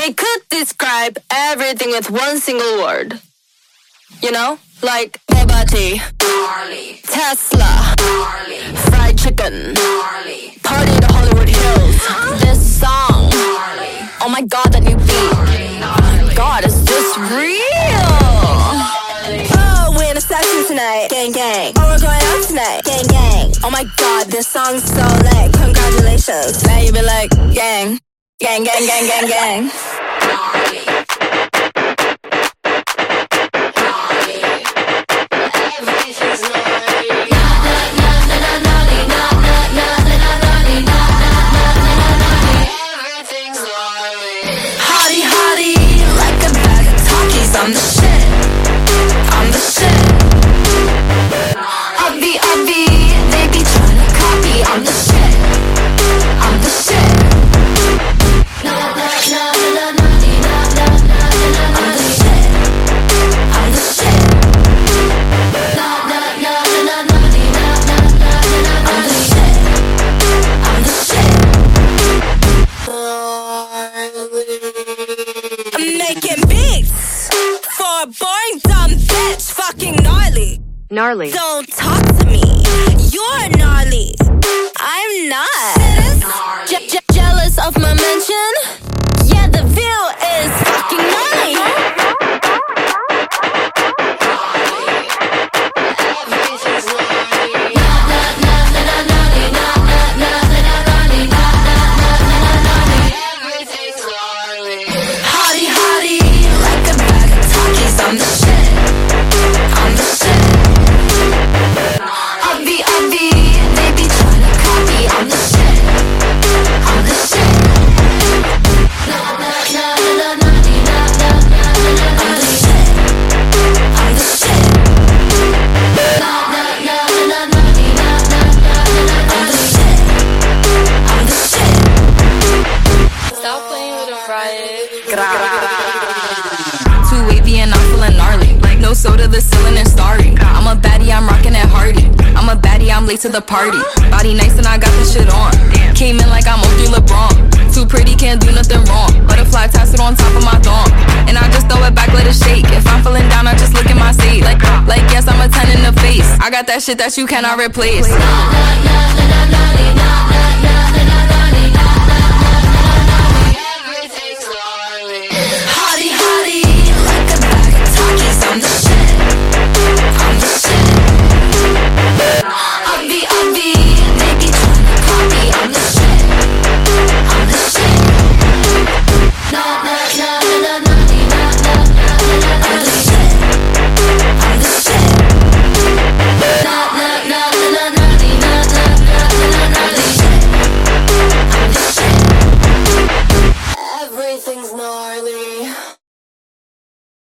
They could describe everything with one single word. You know? Like Bugatti, Tesla, fried chicken, party to Hollywood Hills. This song, oh my god, that new beat. Oh my god, is this real? Oh, we're in a session tonight, gang gang. Oh, we're going out tonight, gang gang. Oh my god, this song's so lit, congratulations. Now you be like, gang, gang, gang, gang, gang, gang. I'm the shit, I'm the shit. Obvi, they be tryna copy. I'm the shit, I'm the shit. I'm the shit, I'm the shit. I'm the shit, I'm the shit. I'm making beats for a boring dumb bitch, fucking gnarly. Gnarly. Don't talk to me, you're gnarly. I'm not. Jealous of my mention? Yeah, the view is fucking gnarly. I'm the shit, I'm the shit. Obvi, they be tryna copy. I'm the shit, I'm the shit. I'm the shit, I'm the shit. I'm the shit, I'm the shit. Stop playing with a riot. Too wavy and I'm feeling gnarly. No soda, the ceiling is starry. I'm a baddie, I'm rocking at Hardy. I'm a baddie, I'm late to the party. Body nice and I got this shit on. Came in like I'm OG LeBron. Too pretty, can't do nothing wrong. Butterfly tassel on top of my thong. And I just throw it back, let it shake. If I'm feeling down, I just look at my state. Like yes, I'm a 10 in the face. I got that shit that you cannot replace.